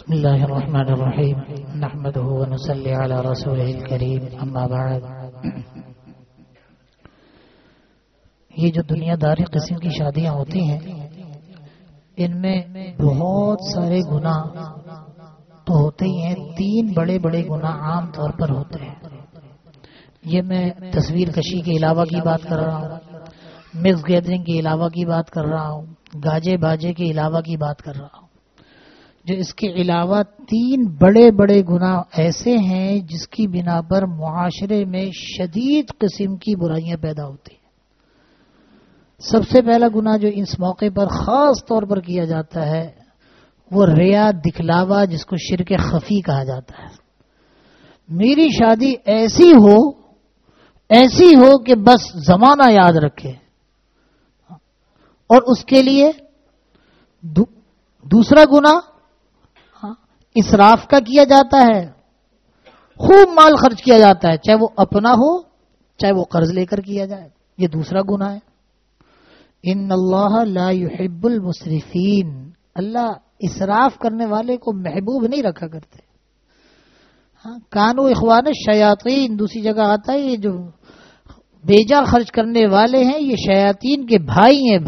بسم اللہ الرحمن الرحیم نحمدہ ونصلی علی رسولہ الکریم اما بعد. یہ جو دنیا داری قسم کی شادیاں ہوتی ہیں ان میں بہت سارے گناہ تو ہوتے ہی ہیں. 3 بڑے بڑے گناہ عام طور پر ہوتے ہیں. یہ میں تصویر کشی کے علاوہ کی بات کر رہا ہوں, مکس گیدرنگ کے علاوہ کی بات کر رہا ہوں, گاجے باجے کے علاوہ کی بات کر رہا ہوں. جو اس کے علاوہ 3 بڑے بڑے گناہ ایسے ہیں جس کی بنا پر معاشرے میں شدید قسم کی برائیاں پیدا ہوتی ہیں. سب سے پہلا گناہ جو اس موقع پر خاص طور پر کیا جاتا ہے وہ ریا, دکھلاوا, جس کو شرک خفی کہا جاتا ہے. میری شادی ایسی ہو کہ بس زمانہ یاد رکھے, اور اس کے لیے دوسرا گناہ اسراف کا کیا جاتا ہے. خوب مال خرچ کیا جاتا ہے, چاہے وہ اپنا ہو چاہے وہ قرض لے کر کیا جائے. یہ دوسرا گناہ ہے. ان اللہ لا يحب المسرفین, اللہ اسراف کرنے والے کو محبوب نہیں رکھا کرتے. کانو اخوان الشیاطین, دوسری جگہ آتا ہے یہ جو بیجا خرچ کرنے والے ہیں یہ شیاطین کے بھائی ہیں.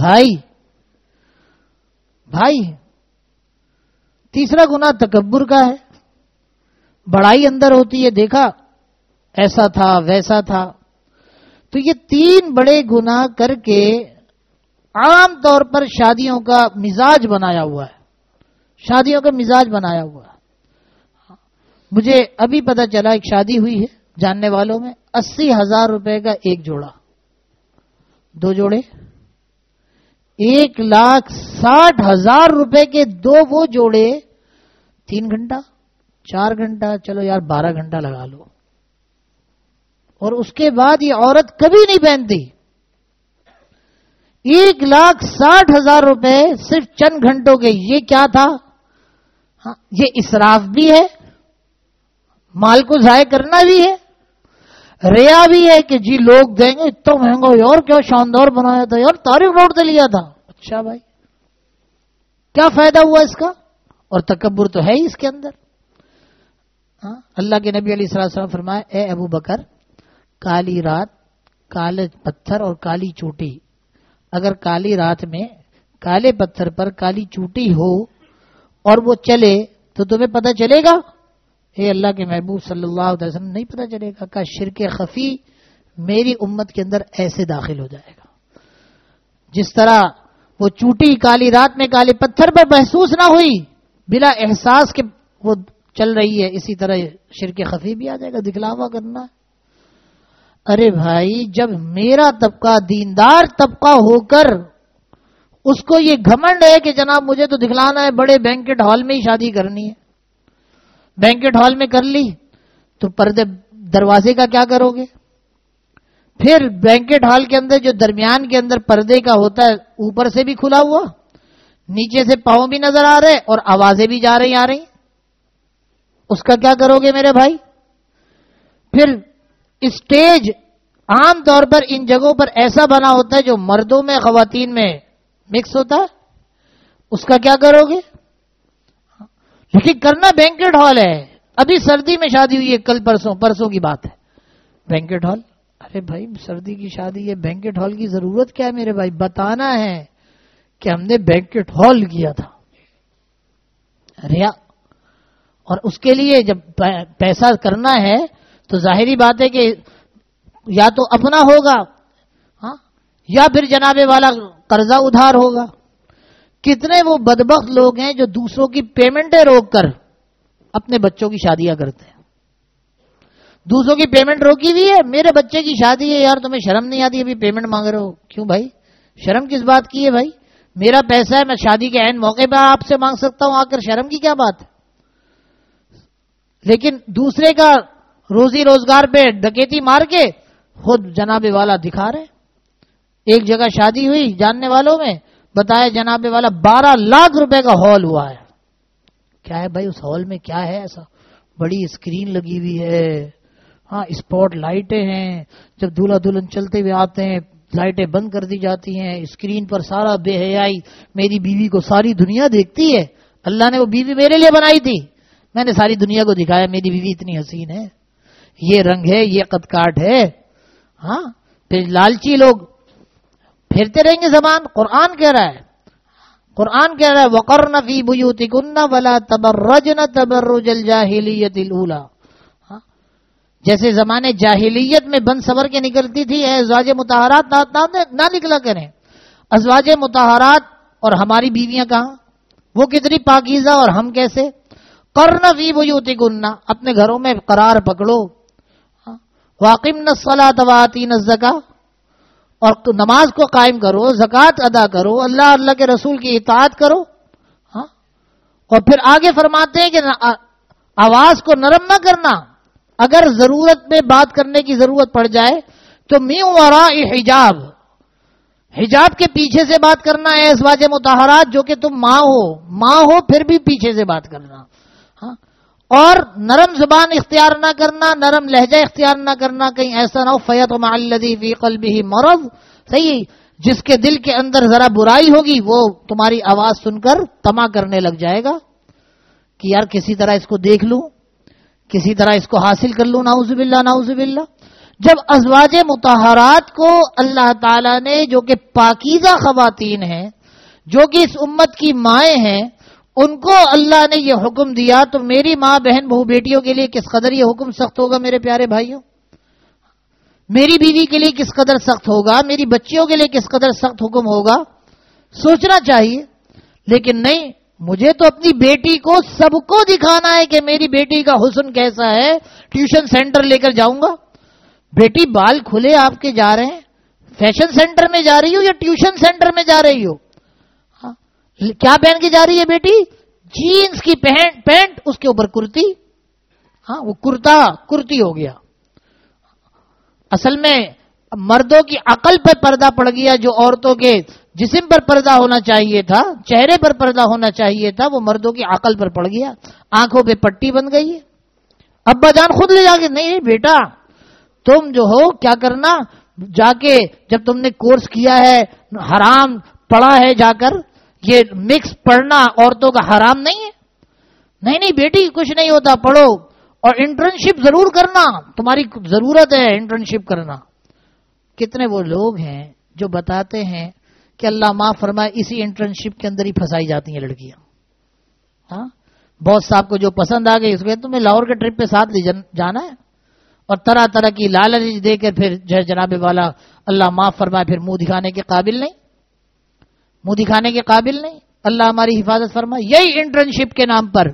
بھائی. تیسرا گناہ تکبر کا ہے, بڑائی اندر ہوتی ہے, دیکھا ایسا تھا ویسا تھا. تو یہ 3 بڑے گناہ کر کے عام طور پر شادیوں کا مزاج بنایا ہوا ہے. مجھے ابھی پتہ چلا ایک شادی ہوئی ہے جاننے والوں میں, 80,000 روپے کا ایک جوڑا, 2 جوڑے, 1,60,000 روپے کے 2 وہ جوڑے, 3 گھنٹہ 4 گھنٹہ, چلو یار 12 گھنٹہ لگا لو, اور اس کے بعد یہ عورت کبھی نہیں پہنتی. 1,60,000 روپے صرف چند گھنٹوں کے, یہ کیا تھا؟ یہ اسراف بھی ہے, مال کو ضائع کرنا بھی ہے, ریا بھی ہے کہ جی لوگ دیں گے اتنا مہنگا یار, کیا شاندار بنایا تھا یار, تاریخ روڈ سے لیا تھا. اچھا بھائی کیا فائدہ ہوا اس کا؟ اور تکبر تو ہے ہی اس کے اندر. اللہ کے نبی علیہ السلام فرمائے, اے ابو بکر, کالی رات, کالے پتھر اور کالی چوٹی, اگر کالی رات میں کالے پتھر پر کالی چوٹی ہو اور وہ چلے تو تمہیں پتہ چلے گا؟ اے اللہ کے محبوب صلی اللہ علیہ وسلم, نہیں پتہ چلے گا. کہ شرک خفی میری امت کے اندر ایسے داخل ہو جائے گا جس طرح وہ چوٹی کالی رات میں کالے پتھر پر محسوس نہ ہوئی, بلا احساس کے وہ چل رہی ہے, اسی طرح شرک خفی بھی آ جائے گا, دکھلاوا کرنا. ارے بھائی, جب میرا طبقہ دیندار طبقہ ہو کر اس کو یہ گھمنڈ ہے کہ جناب مجھے تو دکھلانا ہے, بڑے بینکٹ ہال میں ہی شادی کرنی ہے, بینکٹ ہال میں کر لی تو پردے دروازے کا کیا کرو گے؟ پھر بینکٹ ہال کے اندر جو درمیان کے اندر پردے کا ہوتا ہے, اوپر سے بھی کھلا ہوا, نیچے سے پاؤں بھی نظر آ رہے اور آوازیں بھی جا رہی آ رہی, اس کا کیا کرو گے میرے بھائی؟ پھر اسٹیج عام طور پر ان جگہوں پر ایسا بنا ہوتا ہے جو مردوں میں خواتین میں مکس ہوتا ہے, اس کا کیا کرو گے؟ لیکن کرنا بینکٹ ہال ہے. ابھی سردی میں شادی ہوئی ہے, کل پرسوں کی بات ہے, بینکٹ ہال. ارے بھائی سردی کی شادی ہے, بینکٹ ہال کی ضرورت کیا ہے میرے بھائی؟ بتانا ہے کہ ہم نے بینکٹ ہال کیا تھا. ریا. اور اس کے لیے جب پیسہ کرنا ہے تو ظاہری بات ہے کہ یا تو اپنا ہوگا یا پھر جناب والا قرضہ ادھار ہوگا. کتنے وہ بدبخت لوگ ہیں جو دوسروں کی پیمنٹیں روک کر اپنے بچوں کی شادیاں کرتے ہیں. دوسروں کی پیمنٹ روکی ہوئی ہے, میرے بچے کی شادی ہے یار, تمہیں شرم نہیں آتی ابھی پیمنٹ مانگ رہے ہو؟ کیوں بھائی, شرم کس بات کی ہے بھائی؟ میرا پیسہ ہے, میں شادی کے عین موقع پہ آپ سے مانگ سکتا ہوں, آ کر شرم کی کیا بات ہے؟ لیکن دوسرے کا روزی روزگار پہ ڈکیتی مار کے خود جناب والا دکھا رہے. ایک جگہ شادی ہوئی جاننے والوں میں, بتایا جناب والا 12 لاکھ روپے کا ہال ہوا ہے. کیا ہے بھائی اس ہال میں, کیا ہے ایسا؟ بڑی اسکرین لگی ہوئی ہے, اسپاٹ لائٹیں ہیں, جب دولہا دلہن چلتے ہوئے آتے ہیں لائٹیں بند کر دی جاتی ہیں, اسکرین پر سارا بے حیائی میری بیوی کو ساری دنیا دیکھتی ہے. اللہ نے وہ بیوی میرے لیے بنائی تھی، میں نے ساری دنیا کو دکھایا میری بیوی اتنی حسین ہے، یہ رنگ ہے، یہ قد کاٹ ہے. ہاں پھر لالچی لوگ پھرتے رہیں گے زبان. قرآن کہہ رہا ہے، قرآن کہہ رہا ہے وقرن فی بیوتکن ولا تبرجن تبرج الجاہلیت الاولی. جیسے زمانے جاہلیت میں بن سور کے نکلتی تھی ازواج مطہرات نہ نکلا کریں. ازواج مطہرات اور ہماری بیویاں کہاں، وہ کتنی پاکیزہ اور ہم کیسے. قرن فی بیوتکن، اپنے گھروں میں قرار پکڑو. واقمن الصلاۃ وآتین الزکاۃ، اور نماز کو قائم کرو، زکوٰۃ ادا کرو، اللہ کے رسول کی اطاعت کرو. اور پھر آگے فرماتے ہیں کہ آواز کو نرم نہ کرنا، اگر ضرورت میں بات کرنے کی ضرورت پڑ جائے تو من وراء حجاب، حجاب کے پیچھے سے بات کرنا ہے. ازواج مطہرات جو کہ تم ماں ہو پھر بھی پیچھے سے بات کرنا. اور نرم زبان اختیار نہ کرنا، نرم لہجہ اختیار نہ کرنا، کہیں ایسا نہ ہو فیطمع الذی فی قلبہ مرض. صحیح، جس کے دل کے اندر ذرا برائی ہوگی وہ تمہاری آواز سن کر طمع کرنے لگ جائے گا کہ یار کسی طرح اس کو دیکھ لوں، کسی طرح اس کو حاصل کر لوں. نعوذ باللہ نعوذ باللہ. جب ازواج مطہرات کو اللہ تعالیٰ نے، جو کہ پاکیزہ خواتین ہیں، جو کہ اس امت کی مائیں ہیں، ان کو اللہ نے یہ حکم دیا، تو میری ماں بہن بہو بیٹیوں کے لیے کس قدر یہ حکم سخت ہوگا میرے پیارے بھائیوں. میری بیوی کے لیے کس قدر سخت ہوگا، میری بچیوں کے لیے کس قدر سخت حکم ہوگا. سوچنا چاہیے. لیکن نہیں، مجھے تو اپنی بیٹی کو سب کو دکھانا ہے کہ میری بیٹی کا حسن کیسا ہے. ٹیوشن سینٹر لے کر جاؤں گا. بیٹی بال کھلے آپ کے جا رہے ہیں، فیشن سینٹر میں جا رہی ہو یا ٹیوشن سینٹر میں جا رہی ہو؟ کیا پہن کے جا رہی ہے بیٹی؟ جینز کی پینٹ، اس کے اوپر کرتی. ہاں وہ کرتی ہو گیا. اصل میں مردوں کی عقل پہ پردہ پڑ گیا. جو عورتوں کے جسم پر پردہ ہونا چاہیے تھا، چہرے پر پردہ ہونا چاہیے تھا، وہ مردوں کی عقل پر پڑ گیا. آنکھوں پہ پٹی بن گئی ہے. ابا جان خود لے جا کے، نہیں بیٹا تم جو ہو کیا کرنا، جا کے جب تم نے کورس کیا ہے، حرام پڑھا ہے، جا کر یہ مکس پڑھنا عورتوں کا حرام نہیں ہے. نہیں بیٹی کچھ نہیں ہوتا، پڑھو. اور انٹرنشپ ضرور کرنا، تمہاری ضرورت ہے انٹرنشپ کرنا. کتنے وہ لوگ ہیں جو بتاتے ہیں کہ اللہ معاف فرمائے اسی انٹرنشپ کے اندر ہی پھنسائی جاتی ہیں لڑکیاں. ہاں باس صاحب کو جو پسند آ گئی اس کو تمہیں لاہور کے ٹرپ پہ ساتھ لے جانا ہے، اور طرح طرح کی لالچ دے کے پھر جناب والا اللہ معاف فرمائے پھر منہ دکھانے کے قابل نہیں، منہ دکھانے کے قابل نہیں. اللہ ہماری حفاظت فرمائے. یہی انٹرنشپ کے نام پر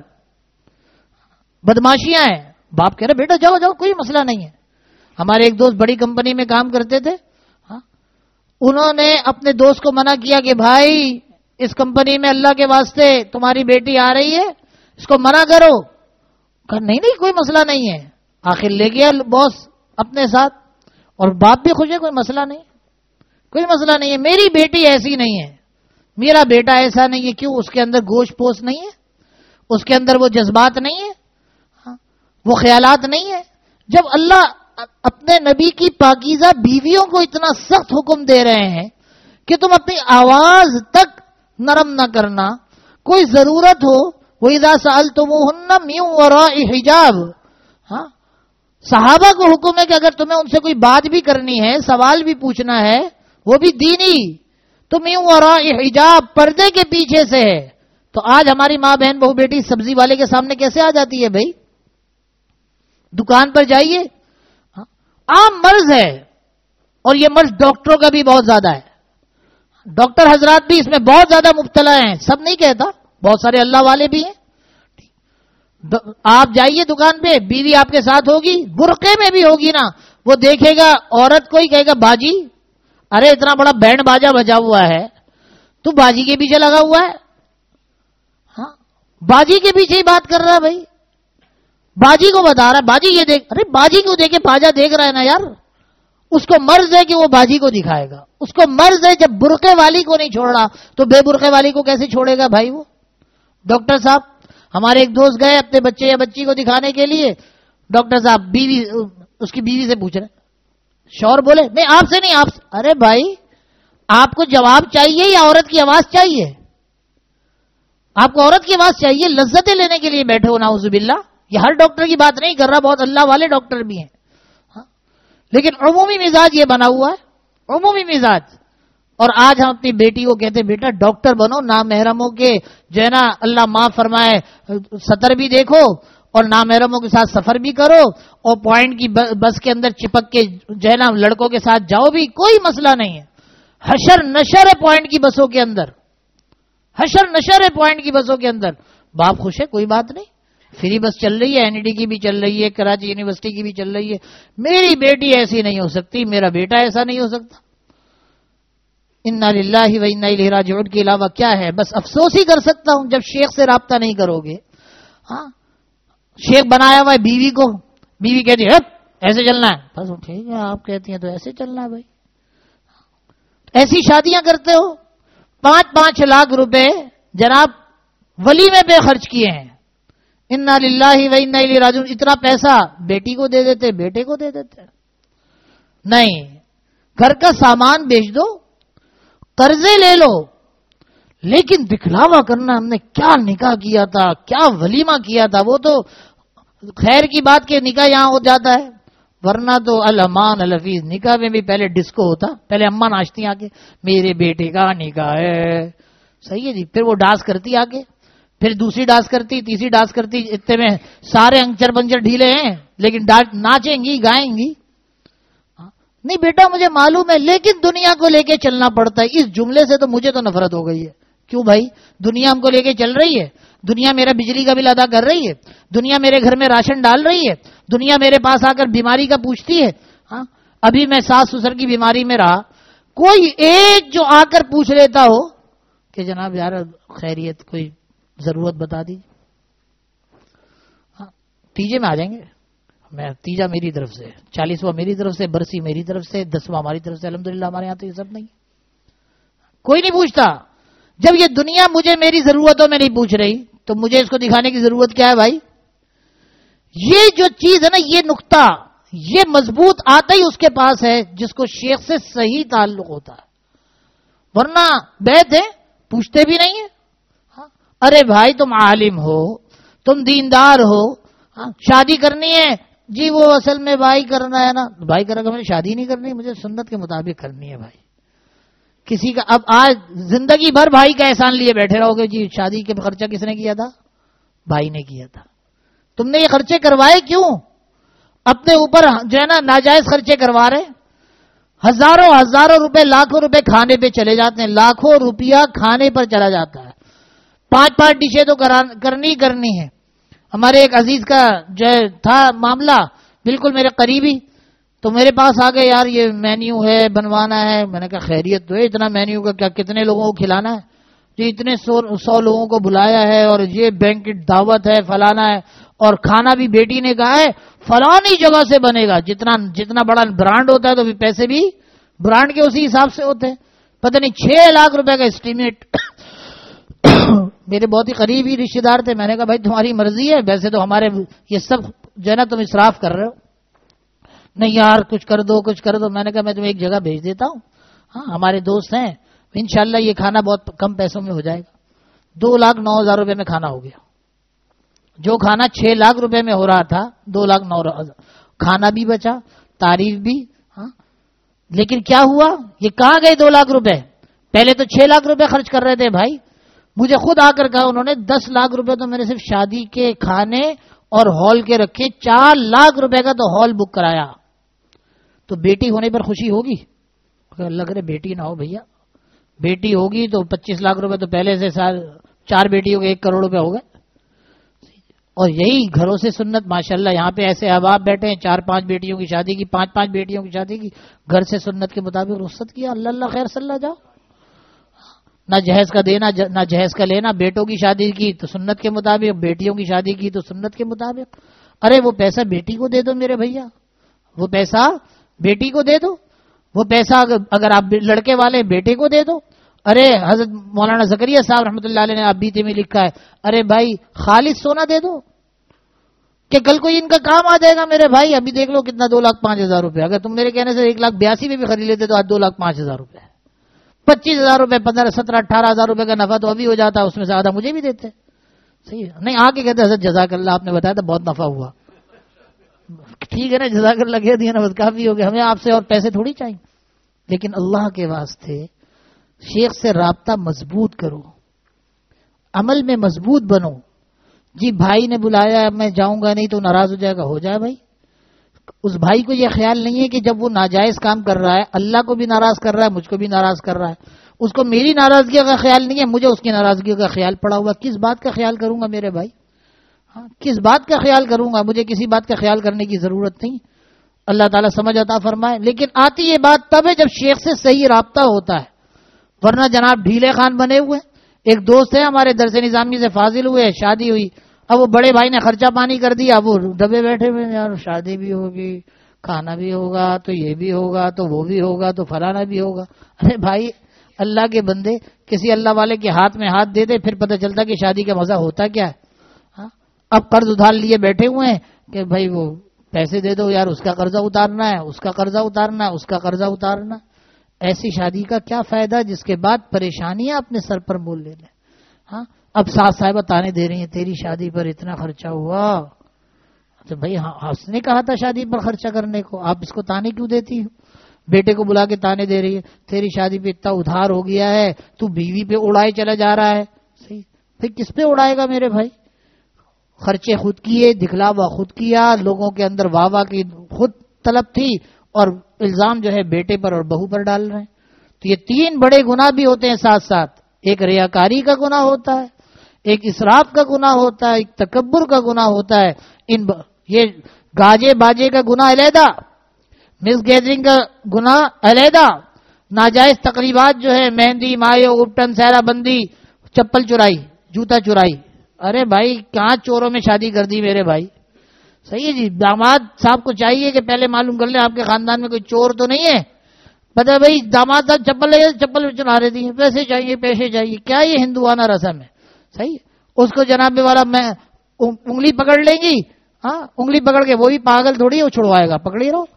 بدماشیاں ہیں. باپ کہہ رہے بیٹا جاؤ جاؤ کوئی مسئلہ نہیں ہے. ہمارے ایک دوست بڑی کمپنی میں کام کرتے تھے، انہوں نے اپنے دوست کو منع کیا کہ بھائی اس کمپنی میں اللہ کے واسطے تمہاری بیٹی آ رہی ہے، اس کو منع کرو. کہا نہیں کوئی مسئلہ نہیں ہے. آخر لے گیا باس اپنے ساتھ، اور باپ بھی خوش ہے، کوئی مسئلہ نہیں، کوئی مسئلہ نہیں ہے. میری بیٹی ایسی نہیں ہے، میرا بیٹا ایسا نہیں ہے. کیوں؟ اس کے اندر گوشت پوش نہیں ہے، اس کے اندر وہ جذبات نہیں ہے، وہ خیالات نہیں ہے. جب اللہ اپنے نبی کی پاکیزہ بیویوں کو اتنا سخت حکم دے رہے ہیں کہ تم اپنی آواز تک نرم نہ کرنا، کوئی ضرورت ہو وَإِذَا سَأَلْتُمُوهُنَّ مِن وَرَاءِ حِجَابٍ. ہاں صحابہ کو حکم ہے کہ اگر تمہیں ان سے کوئی بات بھی کرنی ہے، سوال بھی پوچھنا ہے، وہ بھی دینی، تو مِن وَرَاءِ حِجَاب، پردے کے پیچھے سے ہے. تو آج ہماری ماں بہن بہو بیٹی سبزی والے کے سامنے کیسے آ جاتی ہے بھائی؟ دکان پر جائیے، عام مرض ہے، اور یہ مرض ڈاکٹروں کا بھی بہت زیادہ ہے. ڈاکٹر حضرات بھی اس میں بہت زیادہ مبتلا ہیں. سب نہیں کہتا، بہت سارے اللہ والے بھی ہیں. آپ جائیے دکان پہ، بیوی آپ کے ساتھ ہوگی، برقعے میں بھی ہوگی نا، وہ دیکھے گا عورت کو ہی کہے گا باجی، ارے اتنا بڑا بینڈ باجا بجا ہوا ہے، تو باجی کے پیچھے لگا ہوا ہے. ہاں باجی کے پیچھے ہی بات کر رہا ہے بھائی، باجی کو بتا رہا ہے باجی یہ دیکھ. ارے باجی کو دیکھے باجا دیکھ رہا ہے نا یار. اس کو مرض ہے کہ وہ باجی کو دکھائے گا، اس کو مرض ہے. جب برقعے والی کو نہیں چھوڑ رہا تو بے برقعے والی کو کیسے چھوڑے گا بھائی؟ وہ ڈاکٹر صاحب، ہمارے ایک دوست گئے اپنے بچے یا بچی کو دکھانے کے لیے، ڈاکٹر صاحب بیوی، اس کی بیوی سے پوچھ رہے، شوہر بولے نہیں آپ سے نہیں، آپ سے. ارے بھائی آپ کو جواب چاہیے یا عورت کی آواز چاہیے؟ آپ کو عورت کی بات چاہیے لذتیں لینے کے لیے بیٹھے ہو، نعوذ باللہ. یہ ہر ڈاکٹر کی بات نہیں کر رہا، بہت اللہ والے ڈاکٹر بھی ہیں، لیکن عمومی مزاج یہ بنا ہوا ہے، عمومی مزاج. اور آج ہم اپنی بیٹی کو کہتے ہیں بیٹا ڈاکٹر بنو، نامحرموں کے جو ہے نا اللہ معاف فرمائے سطر بھی دیکھو اور نامحرموں کے ساتھ سفر بھی کرو اور پوائنٹ کی بس کے اندر چپک کے جو ہے نا لڑکوں کے ساتھ جاؤ بھی، کوئی مسئلہ نہیں ہے. حشر نشر ہے پوائنٹ کی بسوں کے اندر، حشر نشر ہے پوائنٹ کی بسوں کے اندر. باپ خوش ہے، کوئی بات نہیں، فری بس چل رہی ہے، این ڈی کی بھی چل رہی ہے، کراچی یونیورسٹی کی بھی چل رہی ہے. میری بیٹی ایسی نہیں ہو سکتی، میرا بیٹا ایسا نہیں ہو سکتا. انا للہ و انا الیہ راجعون کے علاوہ کیا ہے؟ بس افسوس ہی کر سکتا ہوں جب شیخ سے رابطہ نہیں کرو گے. ہاں شیخ بنایا ہوا ہے بیوی کو، بیوی کہتی ہے ایسے چلنا ہے، بس ٹھیک ہے آپ کہتی ہیں تو ایسے چلنا ہے بھائی. ایسی شادیاں کرتے ہو، 5-5 لاکھ روپے جناب ولیمے پہ خرچ کیے ہیں. انا للہ و انا الیہ راجعون. اتنا پیسہ بیٹی کو دے دیتے، بیٹے کو دے دیتے. نہیں، گھر کا سامان بیچ دو، قرضے لے لو، لیکن دکھلاوا کرنا ہم نے کیا نکاح کیا تھا، کیا ولیمہ کیا تھا، وہ تو خیر کی بات کہ نکاح یہاں ہو جاتا ہے، ورنہ تو الامان الحفیظ نکاح میں بھی پہلے ڈسکو ہوتا، پہلے اماں ناچتی آگے میرے بیٹے کا نکاح ہے، صحیح ہے جی. پھر وہ ڈانس کرتی آگے، پھر دوسری ڈانس کرتی، تیسری ڈانس کرتی، اتنے میں سارے انچر بنچر ڈھیلے ہیں لیکن ناچیں گی گائیں گی. نہیں بیٹا مجھے معلوم ہے، لیکن دنیا کو لے کے چلنا پڑتا ہے. اس جملے سے تو مجھے تو نفرت ہو گئی ہے. کیوں بھائی؟ دنیا ہم کو لے کے چل رہی ہے، دنیا میرا بجلی کا بل ادا کر رہی ہے، دنیا میرے گھر میں راشن ڈال رہی ہے، دنیا میرے پاس آ کر بیماری کا پوچھتی ہے. ہاں ابھی میں ساس سسر کی بیماری میں رہا، کوئی ایک جو آ کر پوچھ لیتا ہو کہ جناب یار خیریت، کوئی ضرورت بتا دیجیے. ہاں تیجے میں آ جائیں گے، میں تیجا میری طرف سے، 40واں میری طرف سے، برسی میری طرف سے، 10واں ہماری طرف سے. الحمدللہ ہمارے یہاں تو یہ سب نہیں، کوئی نہیں پوچھتا. جب یہ دنیا مجھے میری ضرورتوں میں نہیں پوچھ رہی تو مجھے اس کو دکھانے کی ضرورت کیا ہے بھائی؟ یہ جو چیز ہے نا، یہ نقطہ یہ مضبوط آتا ہی اس کے پاس ہے جس کو شیخ سے صحیح تعلق ہوتا ہے، ورنہ بیت ہے پوچھتے بھی نہیں ہے. ارے بھائی تم عالم ہو، تم دیندار ہو، شادی کرنی ہے جی، وہ اصل میں بھائی کرنا ہے نا، بھائی کرے گا، مجھے شادی نہیں کرنی، مجھے سنت کے مطابق کرنی ہے. بھائی کسی کا اب آج زندگی بھر بھائی کا احسان لیے بیٹھے رہو گے جی. شادی کے خرچہ کس نے کیا تھا؟ بھائی نے کیا تھا. تم نے یہ خرچے کروائے کیوں؟ اپنے اوپر جو ہے نا ناجائز خرچے کروا رہے، ہزاروں روپے، لاکھوں روپے کھانے پہ چلے جاتے ہیں، لاکھوں روپیہ کھانے پر چلا جاتا ہے. 5 ڈشیں تو کرنی ہے. ہمارے ایک عزیز کا جو تھا معاملہ بالکل میرے قریبی، تو میرے پاس آ گئے، یار یہ مینیو ہے بنوانا ہے. میں نے کہا خیریت تو ہے، اتنا مینیو کا کیا، کتنے لوگوں کو کھلانا ہے جی؟ اتنے 100 لوگوں کو بلایا ہے اور یہ بینکٹ دعوت ہے، فلانا ہے، اور کھانا بھی بیٹی نے کہا ہے فلانی جگہ سے بنے گا. جتنا بڑا برانڈ ہوتا ہے تو پیسے بھی برانڈ کے اسی حساب سے ہوتے ہیں. پتہ نہیں 6 لاکھ روپے کا اسٹیمیٹ. میرے بہت ہی قریبی رشتے دار تھے. میں نے کہا بھائی تمہاری مرضی ہے، ویسے تو ہمارے یہ سب جو ہے نا تم اسراف کر رہے ہو. نہیں یار کچھ کر دو کچھ کر دو. میں نے کہا میں تمہیں ایک جگہ بھیج دیتا ہوں، ہاں ہمارے دوست ہیں، انشاءاللہ یہ کھانا بہت کم پیسوں میں ہو جائے گا. 2,09,000 روپے میں کھانا ہو گیا. جو کھانا 6 لاکھ روپے میں ہو رہا تھا 2,09,000. کھانا بھی بچا، تعریف بھی. ہاں لیکن کیا ہوا؟ یہ کہاں گئے 2 لاکھ روپے؟ پہلے تو 6 لاکھ روپے خرچ کر رہے تھے بھائی. مجھے خود آ کر کہا انہوں نے 10 لاکھ روپے تو میں نے صرف شادی کے کھانے اور ہال کے رکھے، 4 لاکھ روپے کا تو ہال بک کرایا. تو بیٹی ہونے پر خوشی ہوگی؟ اللہ کرے بیٹی نہ ہو بھیا. بیٹی ہوگی تو 25 لاکھ روپے تو پہلے سے 4 بیٹیوں کے 1 کروڑ روپے ہو گئے. اور یہی گھروں سے سنت ماشاءاللہ. یہاں پہ ایسے احباب بیٹھے ہیں 4-5 بیٹیوں کی شادی کی، 5-5 بیٹیوں کی شادی کی، گھر سے سنت کے مطابق رخصت کیا. اللہ خیر صلی اللہ. جاؤ نہ جہیز کا دینا نہ جہیز کا لینا. بیٹوں کی شادی کی تو سنت کے مطابق، بیٹیوں کی شادی کی تو سنت کے مطابق. ارے وہ پیسہ بیٹی کو دے دو میرے بھیا، وہ پیسہ بیٹی کو دے دو. وہ پیسہ اگر آپ لڑکے والے بیٹے کو دے دو. ارے حضرت مولانا زکریا صاحب رحمۃ اللہ علیہ نے آپ بیتے میں لکھا ہے، ارے بھائی خالص سونا دے دو کہ کل کو ان کا کام آ جائے گا میرے بھائی. ابھی دیکھ لو کتنا 2,05,000 روپے. اگر تم میرے کہنے سے 1,82,000 میں بھی خرید لیتے تو آج 2,05,000 روپے. 25,000 روپے 15 17 18,000 روپے کا نفع تو ابھی ہو جاتا، اس میں سے آدھا مجھے بھی دیتے. صحیح ہے نہیں؟ آ کے کہتے حضرت جزاک اللہ، آپ نے بتایا تھا بہت نفع ہوا. ٹھیک ہے نا، جزاک اللہ کہہ دیا نا، بس کافی ہو گیا، ہمیں آپ سے اور پیسے تھوڑی چاہیے. لیکن اللہ کے واسطے شیخ سے رابطہ مضبوط کرو، عمل میں مضبوط بنو. جی بھائی نے بلایا میں جاؤں گا نہیں تو ناراض ہو جائے گا، ہو جائے بھائی. اس بھائی کو یہ خیال نہیں ہے کہ جب وہ ناجائز کام کر رہا ہے اللہ کو بھی ناراض کر رہا ہے، مجھ کو بھی ناراض کر رہا ہے. اس کو میری ناراضگی کا خیال نہیں ہے، مجھے اس کی ناراضگی کا خیال پڑا ہوا. کس بات کا خیال کروں گا میرے بھائی؟ کس بات کا خیال کروں گا؟ مجھے کسی بات کا خیال کرنے کی ضرورت نہیں. اللہ تعالیٰ سمجھ عطا فرمائے. لیکن آتی یہ بات تب ہے جب شیخ سے صحیح رابطہ ہوتا ہے، ورنہ جناب ڈھیلے خان بنے ہوئے. ایک دوست ہے ہمارے درس نظامی سے فاضل ہوئے، شادی ہوئی، اب وہ بڑے بھائی نے خرچہ پانی کر دیا، وہ دبے بیٹھے ہوئے، یار شادی بھی ہوگی، کھانا بھی ہوگا، تو یہ بھی ہوگا، تو وہ بھی ہوگا، تو فلانا بھی ہوگا. ارے بھائی اللہ کے بندے، کسی اللہ والے کے ہاتھ میں ہاتھ دے دے، پھر پتہ چلتا کہ شادی کا مزہ ہوتا کیا ہے. اب قرض ادھار لیے بیٹھے ہوئے ہیں کہ بھائی وہ پیسے دے دو یار، اس کا قرضہ اتارنا ہے، اس کا قرضہ اتارنا ہے، اس کا قرضہ اتارنا. ایسی شادی کا کیا فائدہ جس کے بعد پریشانیاں اپنے سر پر مول لے لیں. اب ساس صاحبہ تانے دے رہی ہیں تیری شادی پر اتنا خرچہ ہوا. تو بھائی اس نے کہا تھا شادی پر خرچہ کرنے کو، آپ اس کو تانے کیوں دیتی ہو؟ بیٹے کو بلا کے تانے دے رہی ہے تیری شادی پہ اتنا ادھار ہو گیا ہے، تو بیوی پہ اڑائے چلا جا رہا ہے. صحیح، پھر کس پہ اڑائے گا میرے بھائی؟ خرچے خود کیے، دکھلاوا خود کیا، لوگوں کے اندر واہ واہ کی خود طلب تھی، اور الزام جو ہے بیٹے پر اور بہو پر ڈال رہے ہیں. تو یہ 3 بڑے گناہ بھی ہوتے ہیں ساتھ ساتھ. ایک ریاکاری کا گناہ ہوتا ہے، ایک اسراف کا گناہ ہوتا ہے، ایک تکبر کا گناہ ہوتا ہے. یہ گاجے باجے کا گناہ علیحدہ، مس گیدرنگ کا گناہ علیحدہ، ناجائز تقریبات جو ہے مہندی مایو اپٹن سہرا بندی، چپل چرائی، جوتا چرائی. ارے بھائی کہاں چوروں میں شادی کر دی میرے بھائی. صحیح ہے جی، داماد صاحب کو چاہیے کہ پہلے معلوم کر لیں آپ کے خاندان میں کوئی چور تو نہیں ہے. پتہ بھائی داماد صاحب چپل لے چپل چلا رہے تھے، پیسے چاہیے پیسے چاہیے، کیا یہ ہندوانہ رسم ہے؟ صحیح، اس کو جناب والا میں انگلی پکڑ لیں گی، انگلی پکڑ کے وہی پاگل تھوڑی ہے وہ چھڑوائے گا، پکڑی رہو.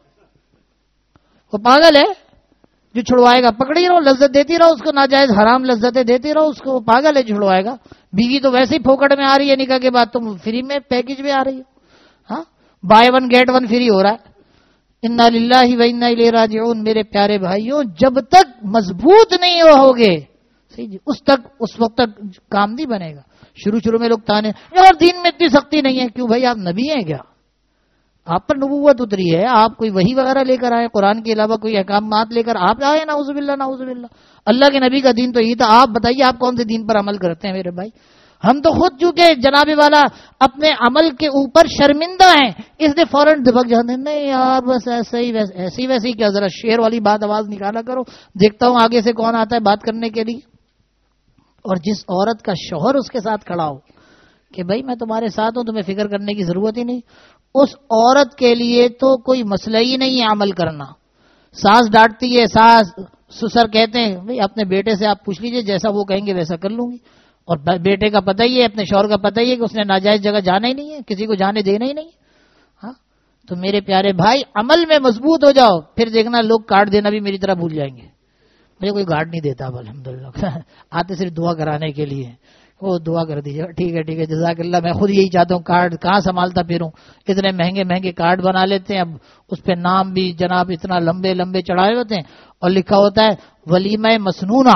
وہ پاگل ہے جو چھڑوائے گا، پکڑی رہو، لذت دیتی رہو اس کو، ناجائز حرام لذتیں دیتی رہو اس کو. وہ پاگل ہے جو چھڑوائے گا. بیوی تو ویسے ہی پھوکٹ میں آ رہی ہے نکاح کے بعد، تم فری میں پیکج میں آ رہی ہو. بائی 1 گیٹ 1 فری ہو رہا ہے. انا للہ و انا الیہ راجعون. میرے پیارے بھائیوں، جب تک مضبوط نہیں ہوگے صحیح جی، اس وقت تک کام نہیں بنے گا. شروع میں لوگ تانے یار دین میں اتنی سختی نہیں ہے. کیوں بھائی آپ نبی ہیں کیا؟ آپ پر نبوت اتری ہے، آپ کوئی وحی وغیرہ لے کر آئے، قرآن کے علاوہ کوئی احکامات لے کر آپ آئے؟ نعوذ باللہ نعوذ باللہ. اللہ کے نبی کا دین تو یہ تھا. آپ بتائیے آپ کون سے دین پر عمل کرتے ہیں میرے بھائی؟ ہم تو خود چونکہ جناب والا اپنے عمل کے اوپر شرمندہ ہیں، اس لیے فوراً دبک جاتے ہیں. نہیں یار بس ایسے ہی ویسے ہی کیا، ذرا شیر والی بات آواز نکالا کرو، دیکھتا ہوں آگے سے کون آتا ہے بات کرنے کے لیے. اور جس عورت کا شوہر اس کے ساتھ کھڑا ہو کہ بھائی میں تمہارے ساتھ ہوں، تمہیں فکر کرنے کی ضرورت ہی نہیں، اس عورت کے لیے تو کوئی مسئلہ ہی نہیں ہے عمل کرنا. ساس ڈانٹتی ہے، ساس سسر کہتے ہیں بھائی اپنے بیٹے سے آپ پوچھ لیجئے، جیسا وہ کہیں گے ویسا کر لوں گی. اور بیٹے کا پتہ ہی ہے، اپنے شوہر کا پتہ ہی ہے کہ اس نے ناجائز جگہ جانا ہی نہیں ہے، کسی کو جانے دینا ہی نہیں. تو میرے پیارے بھائی عمل میں مضبوط ہو جاؤ، پھر دیکھنا لوگ کارڈ دینا بھی میری طرح بھول جائیں گے. مجھے کوئی کارڈ نہیں دیتا اب الحمدللہ، آتے صرف دعا کرانے کے لیے. وہ دعا کر دیجیے، ٹھیک ہے جزاک اللہ. میں خود یہی چاہتا ہوں، کارڈ کہاں سنبھالتا پھروں، اتنے مہنگے کارڈ بنا لیتے ہیں. اب اس پہ نام بھی جناب اتنا لمبے چڑھائے ہوتے ہیں، اور لکھا ہوتا ہے ولیمہ مسنونہ.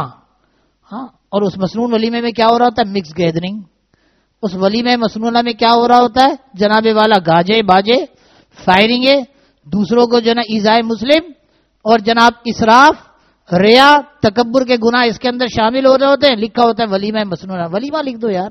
اور اس مسنون ولیمے میں کیا ہو رہا ہوتا ہے؟ Mix gathering. اس ولیمہ مسنونہ میں کیا ہو رہا ہوتا ہے جناب والا؟ گاجے باجے، فائرنگیں، دوسروں کو جو نا ایذائے مسلم، اور جناب اسراف، ریا، تکبر کے گناہ اس کے اندر شامل ہو رہے ہوتے ہیں. لکھا ہوتا ہے ولیمہ مسنونہ. ولیمہ لکھ دو یار،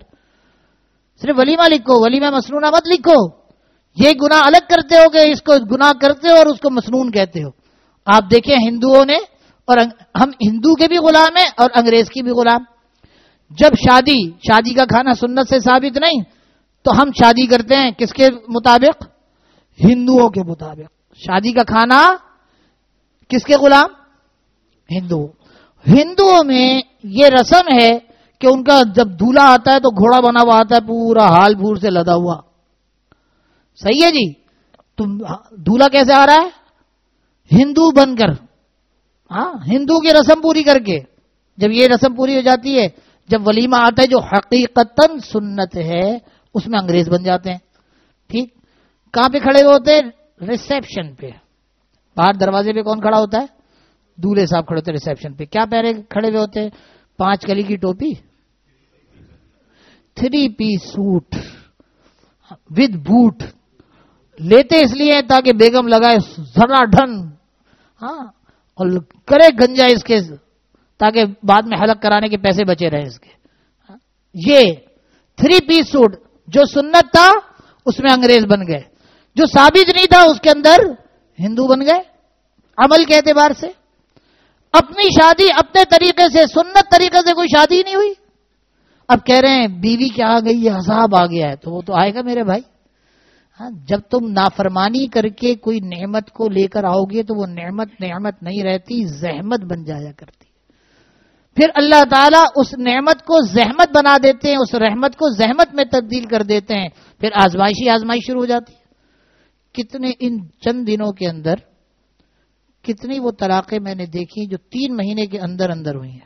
صرف ولیمہ لکھو، ولیمہ مسنونہ مت لکھو. یہ گناہ الگ کرتے ہو کہ اس کو گناہ کرتے ہو اور اس کو مسنون کہتے ہو. آپ دیکھیں ہندوؤں نے، اور ہم ہندو کے بھی غلام ہیں اور انگریز کی بھی غلام. جب شادی کا کھانا سنت سے ثابت نہیں، تو ہم شادی کرتے ہیں کس کے مطابق؟ ہندوؤں کے مطابق. شادی کا کھانا کس کے غلام؟ ہندوؤں میں یہ رسم ہے کہ ان کا جب دولہا آتا ہے تو گھوڑا بنا ہوا آتا ہے، پورا ہال بھور سے لدا ہوا. صحیح ہے جی. تم دولہا کیسے آ رہا ہے؟ ہندو بن کر، ہندو کی رسم پوری کر کے. جب یہ رسم پوری ہو جاتی ہے، جب ولیمہ آتا ہے جو حقیقتاً سنت ہے، اس میں انگریز بن جاتے ہیں. ٹھیک، کہاں پہ کھڑے ہوئے ہوتے ہیں؟ ریسیپشن پہ. باہر دروازے پہ کون کھڑا ہوتا ہے؟ دولہے صاحب کھڑے ہوتے ہیں ریسیپشن پہ. کیا پہنے کھڑے ہوئے ہوتے ہیں؟ 5 کلی کی ٹوپی، 3 پیس سوٹ ود بوٹ. لیتے اس لیے تاکہ بیگم لگائے ذرا ڈھن، ہاں، اور کرے گنجا اس کے، تاکہ بعد میں حلق کرانے کے پیسے بچے رہے اس کے. یہ 3 پیس سوٹ جو سنت تھا اس میں انگریز بن گئے، جو ثابت نہیں تھا اس کے اندر ہندو بن گئے. عمل کے اعتبار سے اپنی شادی اپنے طریقے سے، سنت طریقے سے کوئی شادی نہیں ہوئی. اب کہہ رہے ہیں بیوی کیا آ گئی ہے، عذاب آ گیا ہے. تو وہ تو آئے گا میرے بھائی. ہاں، جب تم نافرمانی کر کے کوئی نعمت کو لے کر آؤ گے تو وہ نعمت نہیں رہتی، زحمت بن جایا کرتی. پھر اللہ تعالیٰ اس نعمت کو زحمت بنا دیتے ہیں، اس رحمت کو زحمت میں تبدیل کر دیتے ہیں. پھر آزمائش شروع ہو جاتی ہے. کتنے ان چند دنوں کے اندر کتنی وہ طلاقیں میں نے دیکھی جو 3 مہینے کے اندر ہوئی ہیں.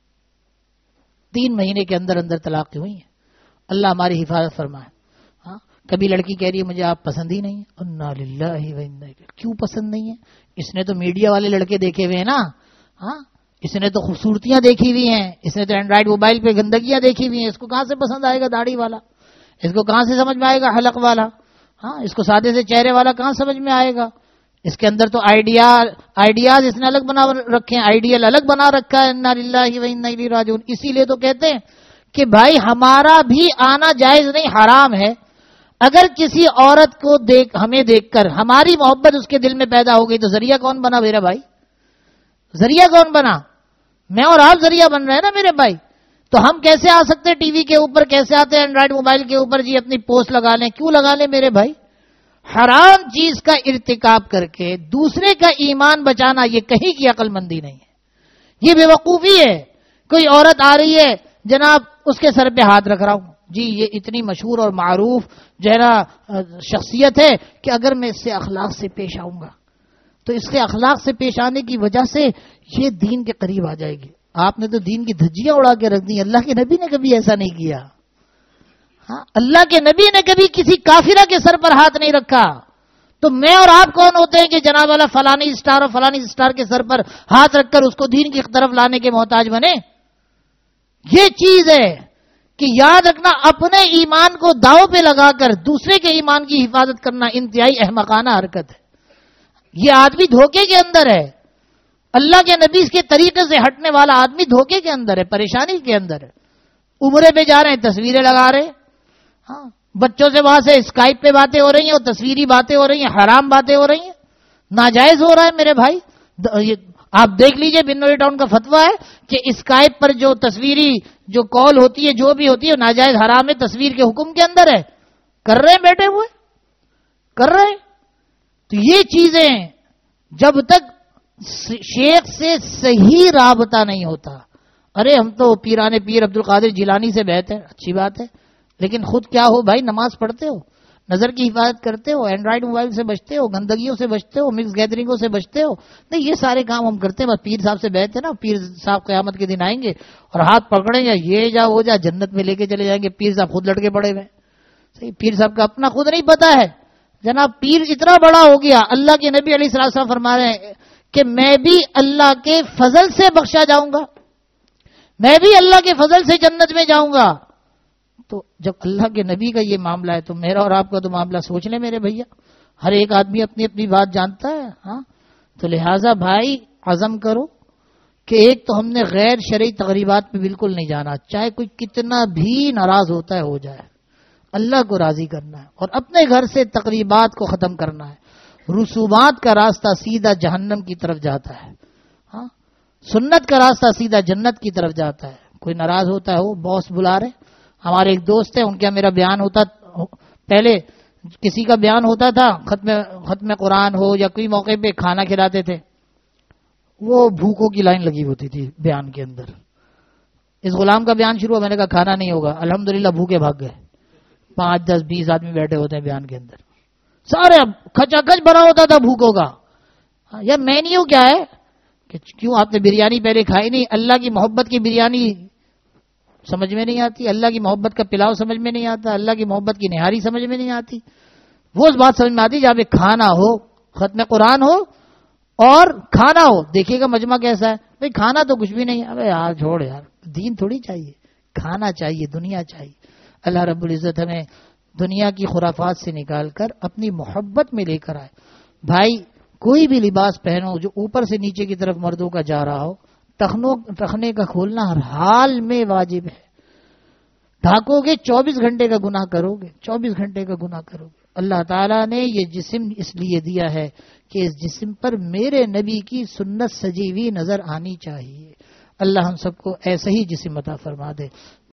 3 مہینے کے اندر طلاقیں ہوئی ہیں. اللہ ہماری حفاظت فرمائے. ہاں، کبھی لڑکی کہہ رہی ہے مجھے آپ پسند ہی نہیں ہے. انا للہ و انا الیہ. کیوں پسند نہیں ہے؟ اس نے تو میڈیا والے لڑکے دیکھے ہوئے ہیں نا. ہاں، اس نے تو خوبصورتیاں دیکھی ہوئی ہیں، اس نے تو اینڈرائڈ موبائل پہ گندگیاں دیکھی ہوئی ہیں. اس کو کہاں سے پسند آئے گا داڑھی والا؟ اس کو کہاں سے سمجھ میں آئے گا حلق والا؟ ہاں، اس کو سادے سے چہرے والا کہاں سمجھ میں آئے گا؟ اس کے اندر تو آئیڈیاز اس نے الگ بنا رکھے ہیں، آئیڈیل الگ بنا رکھا ہے. انا للہ و انا الیہ راجعون. اسی لیے تو کہتے ہیں کہ بھائی ہمارا بھی آنا جائز نہیں، حرام ہے. اگر کسی عورت کو ہمیں دیکھ کر ہماری محبت اس کے دل میں پیدا ہو گئی تو ذریعہ کون بنا میرا بھائی؟ ذریعہ کون بنا؟ میں اور آپ ذریعہ بن رہے ہیں نا میرے بھائی. تو ہم کیسے آ سکتے ہیں ٹی وی کے اوپر، کیسے آتے ہیں اینڈرائڈ موبائل کے اوپر؟ جی اپنی پوسٹ لگا لیں. کیوں لگا لیں میرے بھائی؟ حرام چیز کا ارتکاب کر کے دوسرے کا ایمان بچانا یہ کہیں کی عقل مندی نہیں ہے، یہ بے وقوفی ہے. کوئی عورت آ رہی ہے جناب، اس کے سر پہ ہاتھ رکھ رہا ہوں. جی یہ اتنی مشہور اور معروف جو ہے نا شخصیت ہے کہ اگر میں اس سے اخلاق سے پیش آؤں گا تو اس کے اخلاق سے پیش آنے کی وجہ سے یہ دین کے قریب آ جائے گی. آپ نے تو دین کی دھجیاں اڑا کے رکھ دی. اللہ کے نبی نے کبھی ایسا نہیں کیا. ہاں، اللہ کے نبی نے کبھی کسی کافرہ کے سر پر ہاتھ نہیں رکھا. تو میں اور آپ کون ہوتے ہیں کہ جناب والا فلانی اسٹار اور فلانی اسٹار کے سر پر ہاتھ رکھ کر اس کو دین کی طرف لانے کے محتاج بنے؟ یہ چیز ہے کہ یاد رکھنا، اپنے ایمان کو داؤ پہ لگا کر دوسرے کے ایمان کی حفاظت کرنا انتہائی احمقانہ حرکت ہے. یہ آدمی دھوکے کے اندر ہے. اللہ کے نبی کے طریقے سے ہٹنے والا آدمی دھوکے کے اندر ہے، پریشانی کے اندر ہے. عمرے پہ جا رہے ہیں، تصویریں لگا رہے. ہاں، بچوں سے وہاں سے اسکائپ پہ باتیں ہو رہی ہیں اور تصویری باتیں ہو رہی ہیں، حرام باتیں ہو رہی ہیں، ناجائز ہو رہا ہے میرے بھائی. آپ دیکھ لیجئے بنوری ٹاؤن کا فتویٰ ہے کہ اسکائپ پر جو تصویری جو کال ہوتی ہے، جو بھی ہوتی ہے، ناجائز حرام ہے، تصویر کے حکم کے اندر ہے. کر رہے ہیں بیٹھے ہوئے، کر رہے ہیں. تو یہ چیزیں جب تک شیخ سے صحیح رابطہ نہیں ہوتا، ارے ہم تو پیران پیر عبد القادر جیلانی سے بیعت ہے، اچھی بات ہے، لیکن خود کیا ہو بھائی؟ نماز پڑھتے ہو، نظر کی حفاظت کرتے ہو، اینڈرائڈ موبائل سے بچتے ہو، گندگیوں سے بچتے ہو، مکس گیدرنگوں سے بچتے ہو؟ نہیں، یہ سارے کام ہم کرتے ہیں. بس پیر صاحب سے بیعت ہے نا، پیر صاحب قیامت کے دن آئیں گے اور ہاتھ پکڑیں گے، یہ جا وہ جا، جنت میں لے کے چلے جائیں گے. پیر صاحب خود لٹکے پڑے ہوئے. صحیح، پیر صاحب کا اپنا خود نہیں پتا ہے. جناب پیر اتنا بڑا ہو گیا، اللہ کے نبی علیہ السلام فرما رہے ہیں کہ میں بھی اللہ کے فضل سے بخشا جاؤں گا، میں بھی اللہ کے فضل سے جنت میں جاؤں گا. تو جب اللہ کے نبی کا یہ معاملہ ہے تو میرا اور آپ کا تو معاملہ سوچ لیں میرے بھیا. ہر ایک آدمی اپنی اپنی بات جانتا ہے. ہاں، تو لہٰذا بھائی عزم کرو کہ ایک تو ہم نے غیر شرعی تقریبات پہ بالکل نہیں جانا، چاہے کوئی کتنا بھی ناراض ہوتا ہے ہو جائے. اللہ کو راضی کرنا ہے اور اپنے گھر سے تقریبات کو ختم کرنا ہے. رسومات کا راستہ سیدھا جہنم کی طرف جاتا ہے. ہاں، سنت کا راستہ سیدھا جنت کی طرف جاتا ہے. کوئی ناراض ہوتا ہے ہو، باس بلا رہے. ہمارے ایک دوست ہیں، ان کا میرا بیان ہوتا، پہلے کسی کا بیان ہوتا تھا، ختم قرآن ہو یا کوئی موقع پہ کھانا کھلاتے تھے، وہ بھوکوں کی لائن لگی ہوتی تھی بیان کے اندر. اس غلام کا بیان شروع ہوا، میں نے کہا کھانا نہیں ہوگا، الحمدللہ بھوکے بھاگ گئے. 5 10 20 آدمی بیٹھے ہوتے ہیں بیان کے اندر، سارے کھچا کھچ بنا ہوتا تھا بھوکوں کا. یا مینیو کیا ہے؟ کہ کیوں آپ نے بریانی پہلے کھائی نہیں؟ اللہ کی محبت کی بریانی سمجھ میں نہیں آتی، اللہ کی محبت کا پلاؤ سمجھ میں نہیں آتا، اللہ کی محبت کی نہاری سمجھ میں نہیں آتی. وہ اس بات سمجھ میں آتی جہاں پہ کھانا ہو، ختم قرآن ہو اور کھانا ہو. دیکھیے گا مجمع کیسا ہے بھائی، کھانا تو کچھ بھی نہیں ہے. ابے یار چھوڑ یار، دین تھوڑی چاہیے، کھانا چاہیے، دنیا چاہیے. اللہ رب العزت ہمیں دنیا کی خرافات سے نکال کر اپنی محبت میں لے کر آئے. بھائی کوئی بھی لباس پہنو جو اوپر سے نیچے کی طرف مردوں کا جا رہا ہو، ٹخنے کا کھولنا ہر حال میں واجب ہے. ڈھاکو گے 24 گھنٹے کا گناہ کرو گے، 24 گھنٹے کا گناہ کرو گے. اللہ تعالیٰ نے یہ جسم اس لیے دیا ہے کہ اس جسم پر میرے نبی کی سنت سجی ہوئی نظر آنی چاہیے. اللہ ہم سب کو ایسا ہی جسم عطا فرما دے.